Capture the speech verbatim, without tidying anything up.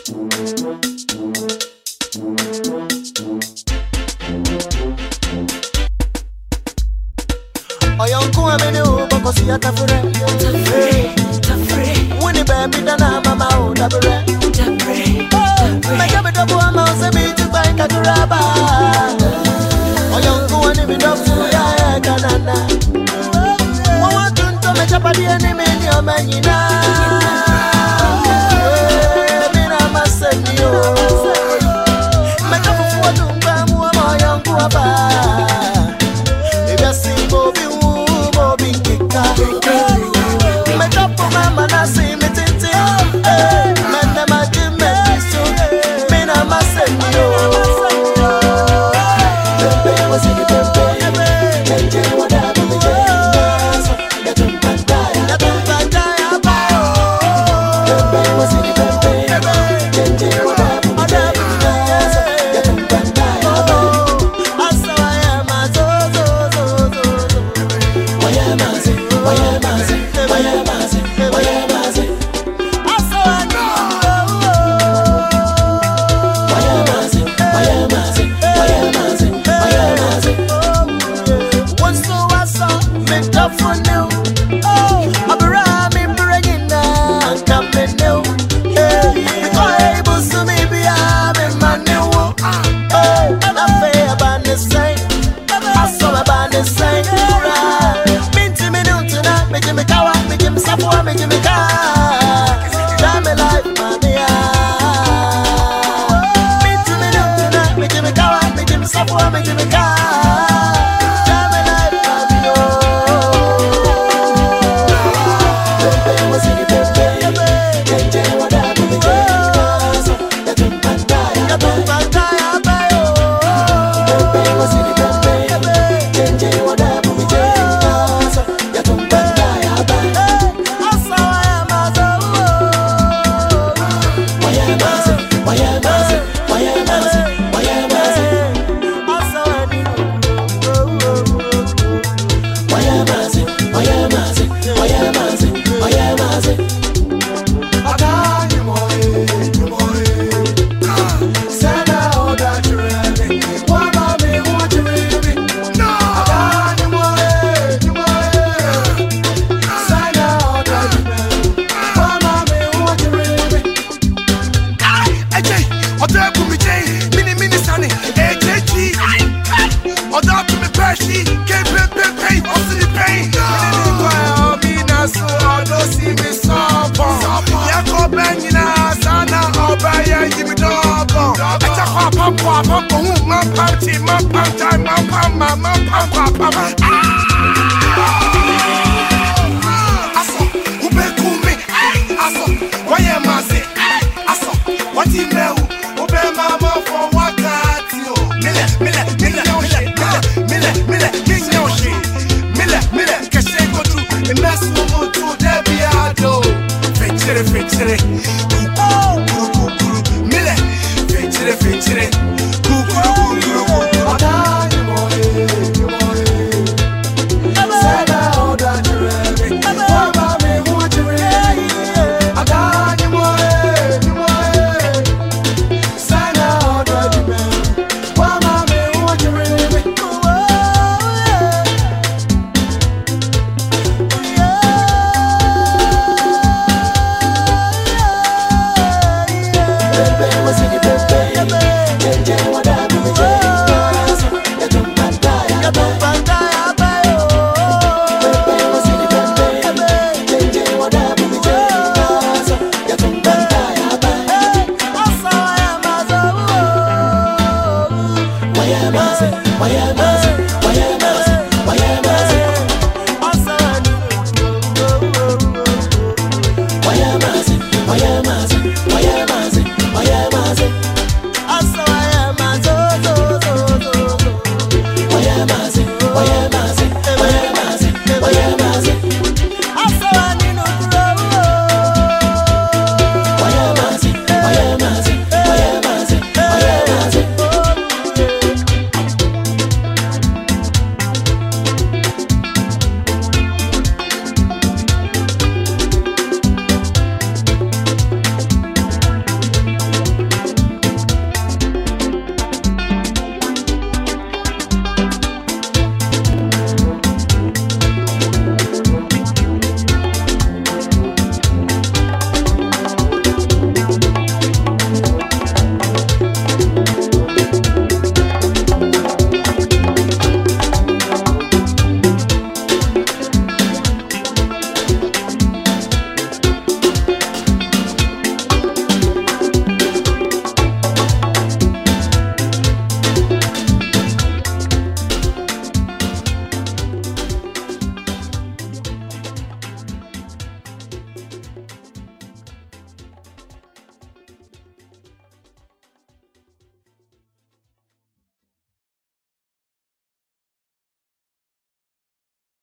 Oyonku amene ubako siya tafure. Tafure, tafure. Wini baby dana mama o dabure. Dabure, dabure. Mega be dobu ama ose bi tukwa ikaturaba. Oyonku wani bi dobu ya ya kanana. Mwa tunto mechapadi eni mini omenyina. Mina maseni o. Mega fufu wa tumba muwa oyonku waba. Ibya simbo bi me drop for my man, I see me tintin. Man, them a give me so. Me na ma send you. Pepe was in the pepe. Kenje wada me jenga. Ya tumpantaya, ya tumpantaya ba. Pepe was in the pepe. Kenje wada me jenga. Ya tumpantaya ba. Asa waya ma zo zo zo zo. Waya ma zo, waya ma zo. Waya mazi, waya mazi. Asa wano. Waya mazi, waya mazi, waya mazi, waya mazi. Once so I saw me tough for new. Oh, abra me bringing down, coming new. Hey, because able to me be I'm my new. Hey, and I feel about the same. I saw about the same. Minty me new tonight, making me kawa. Sapua me give me car, drive me life, mommy. Me to me do tonight, me give me car, me give me sapua, me give me car, drive me life, mommy. Pepe was in the pepe, kenje wada me jenga, ya tumpantaya, ya tumpantaya bayo. Pepe was in the pepe, kenje wada me jenga, ya tumpantaya bayo. Fetchere, fetchere, kuru kuru kuru, mile, fetchere, fetchere.